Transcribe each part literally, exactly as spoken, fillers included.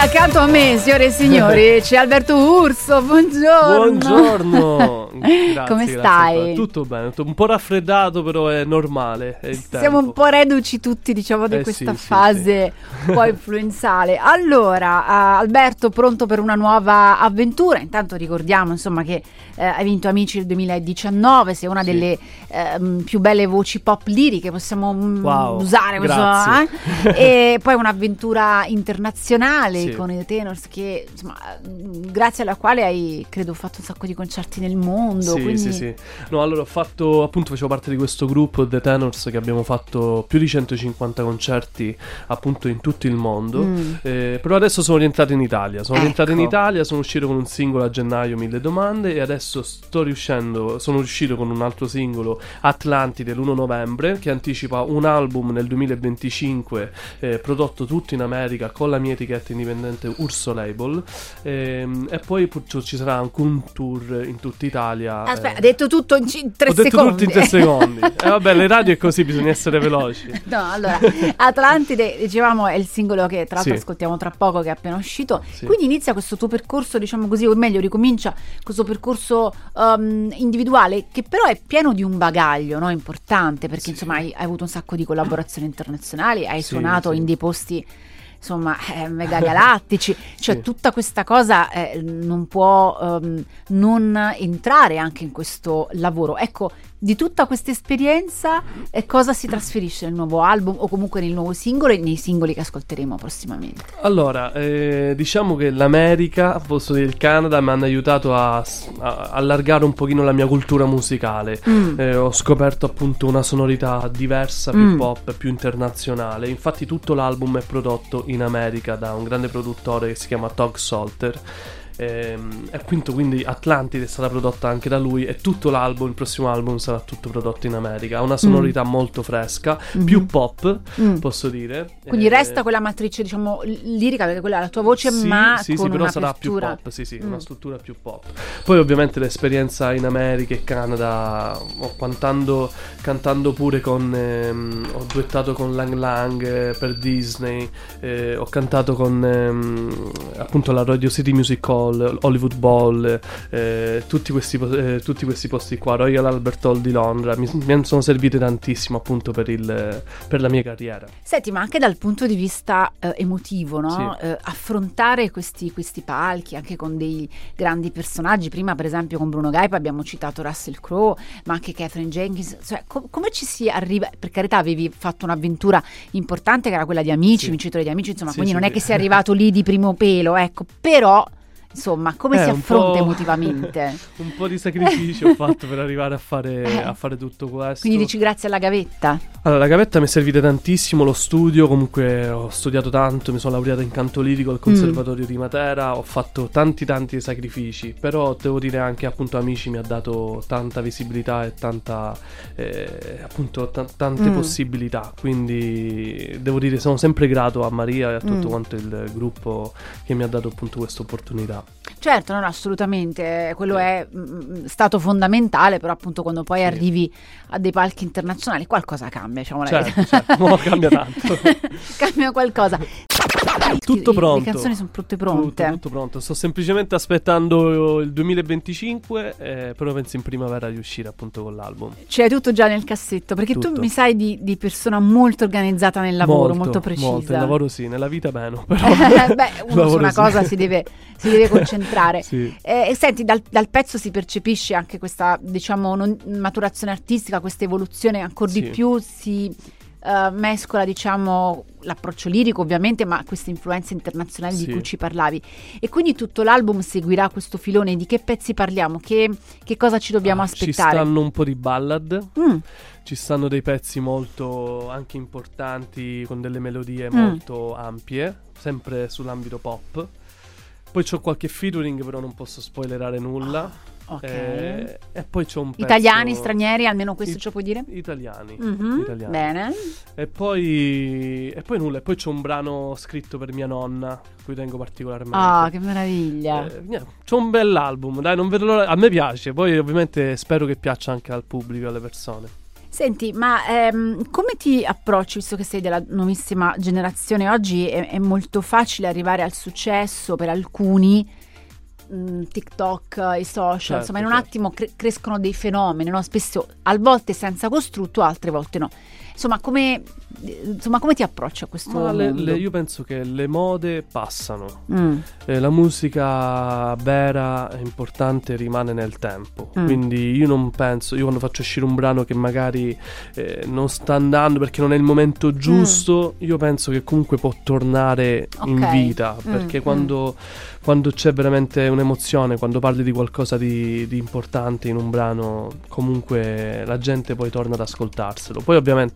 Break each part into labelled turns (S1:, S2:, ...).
S1: accanto a me, signore e signori, c'è Alberto Urso. Buongiorno.
S2: Buongiorno. Grazie,
S1: Come
S2: grazie,
S1: stai?
S2: Tutto bene, tutto un po' raffreddato, però è normale. È il
S1: Siamo
S2: tempo.
S1: un po' reduci tutti, diciamo, di
S2: Eh,
S1: questa
S2: sì,
S1: fase
S2: sì,
S1: un po' influenzale. Allora, uh, Alberto, pronto per una nuova avventura? Intanto ricordiamo, insomma, che uh, hai vinto Amici del duemiladiciannove, sei una
S2: sì.
S1: delle uh, più belle voci pop liriche, possiamo um,
S2: wow,
S1: usare questo,
S2: grazie.
S1: eh? E poi un'avventura internazionale
S2: sì.
S1: con i Tenors, che insomma, grazie alla quale hai, credo, fatto un sacco di concerti nel mondo.
S2: Sì,
S1: quindi...
S2: sì, sì. No, allora ho fatto, appunto, facevo parte di questo gruppo The Tenors, che abbiamo fatto più di centocinquanta concerti appunto in tutto il mondo. Mm. Eh, però adesso sono rientrato in Italia. Sono
S1: ecco.
S2: rientrato in Italia, sono uscito con un singolo a gennaio, Mille domande, e adesso sto riuscendo, sono uscito con un altro singolo, Atlantide, l'primo novembre, che anticipa un album nel duemilaventicinque, eh, prodotto tutto in America con la mia etichetta indipendente Urso Label. Eh, e poi purtroppo ci sarà anche un tour in tutta Italia.
S1: Aspetta,
S2: eh.
S1: ha detto tutto in c- tre
S2: Ho detto
S1: secondi.
S2: tutto in tre secondi. E eh, vabbè, le radio è così, bisogna essere veloci.
S1: No, allora, Atlantide, dicevamo, è il singolo che tra l'altro
S2: sì.
S1: ascoltiamo tra poco, che è appena uscito.
S2: Sì.
S1: Quindi inizia questo tuo percorso, diciamo così, o meglio ricomincia questo percorso um, individuale, che però è pieno di un bagaglio, no? Importante, perché
S2: sì.
S1: insomma hai, hai avuto un sacco di collaborazioni internazionali, hai
S2: sì,
S1: suonato
S2: sì.
S1: in dei posti insomma eh, mega galattici, cioè
S2: sì.
S1: tutta questa cosa eh, non può um, non entrare anche in questo lavoro. Ecco, di tutta questa esperienza eh, cosa si trasferisce nel nuovo album o comunque nel nuovo singolo e nei singoli che ascolteremo prossimamente?
S2: Allora, eh, diciamo che l'America, posso dire il Canada, mi hanno aiutato a, a allargare un pochino la mia cultura musicale. Mm. Eh, ho scoperto appunto una sonorità diversa, più mm. pop, più internazionale. Infatti tutto l'album è prodotto in America da un grande produttore che si chiama Tog Solter. E, e appunto quindi Atlantide è stata prodotta anche da lui, e tutto l'album, il prossimo album sarà tutto prodotto in America. Ha una sonorità mm. molto fresca, mm-hmm. più pop, mm. posso dire.
S1: Quindi
S2: e...
S1: resta quella matrice, diciamo, lirica, perché quella è la tua voce,
S2: sì,
S1: ma
S2: sì,
S1: con
S2: sì, però
S1: un'apertura.
S2: sarà più pop, sì, sì, mm. una struttura più pop. Poi ovviamente l'esperienza in America e Canada, ho cantando, cantando pure con ehm, ho duettato con Lang Lang eh, per Disney, eh, ho cantato con ehm, appunto la Radio City Music Hall, Hollywood Bowl, eh, tutti, questi, eh, tutti questi posti qua, Royal Albert Hall di Londra, mi, mi sono servite tantissimo appunto per, il, per la mia carriera.
S1: Senti, ma anche dal punto di vista eh, emotivo, no?
S2: Sì.
S1: Eh, affrontare questi, questi palchi anche con dei grandi personaggi, prima per esempio con Bruno Gaipa abbiamo citato Russell Crowe, ma anche Katherine Jenkins, cioè com- come ci si arriva? Per carità, avevi fatto un'avventura importante che era quella di Amici,
S2: sì.
S1: vincitore di Amici, insomma,
S2: sì,
S1: quindi
S2: sì,
S1: non
S2: sì.
S1: è che sei arrivato lì di primo pelo, ecco, però insomma, come
S2: eh,
S1: si affronta
S2: po'...
S1: emotivamente?
S2: Un po' di sacrifici ho fatto per arrivare a fare,
S1: eh.
S2: a fare tutto questo.
S1: Quindi dici grazie alla gavetta?
S2: Allora, la gavetta mi è servita tantissimo, lo studio, comunque ho studiato tanto, mi sono laureato in canto lirico al Conservatorio mm. di Matera, ho fatto tanti tanti sacrifici, però devo dire anche appunto Amici mi ha dato tanta visibilità e tanta eh, appunto t- tante mm. possibilità, quindi devo dire sono sempre grato a Maria e a tutto mm. quanto il gruppo che mi ha dato appunto questa opportunità.
S1: Certo, no, no, assolutamente, quello sì. è mh, stato fondamentale, però appunto quando poi sì. arrivi a dei palchi internazionali qualcosa cambia, diciamo.
S2: Certo, certo, no, cambia tanto.
S1: Cambia qualcosa.
S2: Tutto
S1: le,
S2: pronto.
S1: Le canzoni sono tutte pronte.
S2: Tutto, tutto pronto. Sto semplicemente aspettando il duemilaventicinque, eh, però penso in primavera di uscire appunto con l'album.
S1: C'è tutto già nel cassetto, perché
S2: tutto.
S1: Tu mi sai di, di persona molto organizzata nel lavoro, molto, molto precisa.
S2: Molto, il lavoro sì, nella vita meno, però.
S1: Beh, uno su una sì. cosa si deve, si deve concentrare.
S2: Sì.
S1: eh, e senti, dal, dal pezzo si percepisce anche questa, diciamo, non, maturazione artistica, questa evoluzione ancora sì. di più, si... Uh, mescola, diciamo, l'approccio lirico ovviamente, ma queste influenze internazionali sì. di cui ci parlavi, e quindi tutto l'album seguirà questo filone. Di che pezzi parliamo? Che, che cosa ci dobbiamo
S2: ah,
S1: aspettare?
S2: Ci stanno un po' di ballad,
S1: mm.
S2: ci stanno dei pezzi molto anche importanti con delle melodie
S1: mm.
S2: molto ampie, sempre sull'ambito pop. Poi c'ho qualche featuring, però non posso spoilerare nulla.
S1: Oh. Okay.
S2: Eh, e poi c'è un pezzo...
S1: Italiani, stranieri, almeno questo
S2: It-
S1: ce lo puoi dire?
S2: Italiani,
S1: mm-hmm.
S2: italiani.
S1: Bene.
S2: E poi e poi nulla, e poi c'è un brano scritto per mia nonna, cui tengo particolarmente.
S1: Ah, che meraviglia.
S2: Eh, yeah, c'è un bell'album, dai, non vedo l'ora. A me piace, poi ovviamente spero che piaccia anche al pubblico e alle persone.
S1: Senti, ma ehm, come ti approcci, visto che sei della nuovissima generazione? Oggi è, è molto facile arrivare al successo per alcuni, mh, TikTok, i social, certo, insomma in un certo. attimo cre- crescono dei fenomeni, no? Spesso, a volte senza costrutto, altre volte no. Insomma, come, insomma, come ti approcci a questo
S2: Ma le,
S1: mondo?
S2: Le, io penso che le mode passano,
S1: mm.
S2: eh, la musica vera e importante rimane nel tempo, mm. quindi io non penso, io quando faccio uscire un brano che magari eh, non sta andando perché non è il momento giusto, mm. io penso che comunque può tornare okay. in vita, perché mm. quando, mm. quando c'è veramente un'emozione, quando parli di qualcosa di, di importante in un brano, comunque la gente poi torna ad ascoltarselo. Poi ovviamente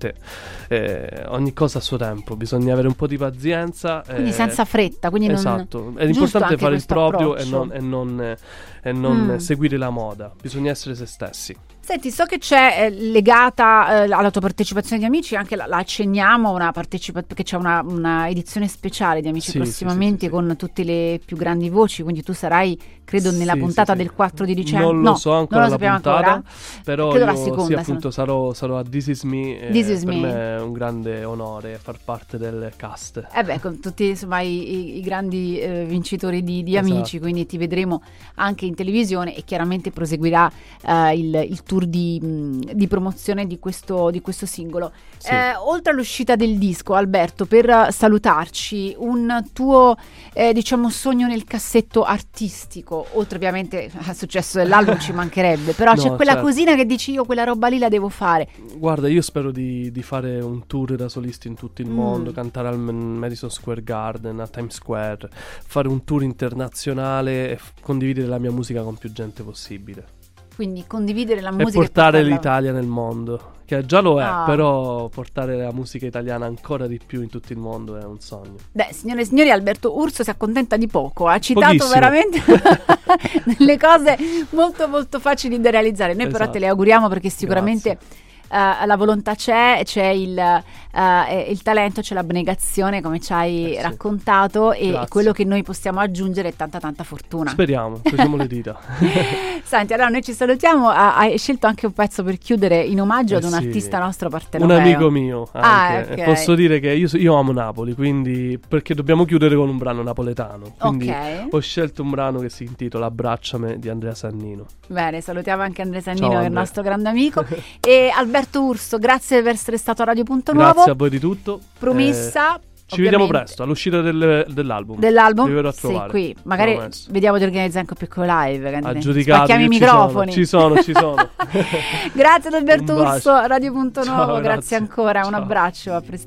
S2: Eh, ogni cosa a suo tempo, bisogna avere un po' di pazienza,
S1: quindi
S2: eh,
S1: senza fretta, quindi
S2: esatto,
S1: non,
S2: è importante fare il proprio
S1: approccio.
S2: e non, e non, e non
S1: mm.
S2: seguire la moda, bisogna essere se stessi.
S1: Senti, so che c'è eh, legata eh, alla tua partecipazione di Amici, anche la, la accenniamo, una partecipa- perché c'è una, una edizione speciale di Amici
S2: sì,
S1: prossimamente, sì, sì, sì, con sì. tutte le più grandi voci, quindi tu sarai, credo, nella
S2: sì,
S1: puntata
S2: sì,
S1: del quattro di dicembre.
S2: Non lo
S1: no,
S2: so ancora
S1: non lo
S2: la puntata,
S1: ancora.
S2: però
S1: credo
S2: io
S1: la seconda,
S2: sì, appunto sarò, sarò a This Is Me, e
S1: This Is
S2: per
S1: Me.
S2: me è un grande onore far parte del cast.
S1: Eh beh, con tutti insomma i, i, i grandi eh, vincitori di, di
S2: esatto.
S1: Amici, quindi ti vedremo anche in televisione e chiaramente proseguirà eh, il, il tour di, mh, di promozione di questo, di questo singolo. Sì. Eh, oltre all'uscita del disco, Alberto, per salutarci, un tuo eh, diciamo sogno nel cassetto artistico, oltre ovviamente al successo dell'album ci mancherebbe, però no, c'è quella certo. cosina che dici io quella roba lì la devo fare.
S2: Guarda, io spero di, di fare un tour da solisti in tutto il mm. mondo, cantare al Madison Square Garden, a Times Square, fare un tour internazionale e f- condividere la mia musica con più gente possibile.
S1: Quindi condividere la musica
S2: e portare
S1: e portarla...
S2: l'Italia nel mondo, che già lo è,
S1: ah.
S2: però portare la musica italiana ancora di più in tutto il mondo è un sogno.
S1: Beh, signore e signori, Alberto Urso si accontenta di poco, ha citato
S2: Pochissimo.
S1: veramente delle cose molto molto facili da realizzare. Noi esatto. però te le auguriamo, perché sicuramente uh, la volontà c'è, c'è il, uh, il talento, c'è l'abnegazione, come ci hai eh sì. raccontato, e Grazie. quello che noi possiamo aggiungere è tanta tanta fortuna.
S2: Speriamo, facciamo le dita.
S1: Senti, allora noi ci salutiamo. Hai scelto anche un pezzo per chiudere in omaggio
S2: eh
S1: ad un
S2: sì.
S1: artista nostro partenopeo.
S2: Un amico mio anche.
S1: Ah, okay.
S2: Posso dire che io, io amo Napoli, quindi perché dobbiamo chiudere con un brano napoletano, quindi
S1: okay.
S2: ho scelto un brano che si intitola Abbracciami di Andrea Sannino.
S1: Bene, salutiamo anche Andrea Sannino. Ciao,
S2: che
S1: Andrea. È il nostro grande amico. E Alberto Urso, grazie per essere stato a Radio Punto Nuovo.
S2: Grazie a voi di tutto.
S1: Promessa
S2: eh... Ci vediamo presto all'uscita del, dell'album.
S1: Dell'album?
S2: A
S1: sì, qui. Magari
S2: Promesso.
S1: Vediamo di organizzare anche un piccolo live.
S2: Aggiudicato.
S1: Spacchiamo i microfoni.
S2: Ci sono, ci sono.
S1: Grazie ad Alberto Urso, Radio Punto Nuovo.
S2: Ciao,
S1: grazie. grazie ancora.
S2: Ciao.
S1: Un abbraccio. A presto.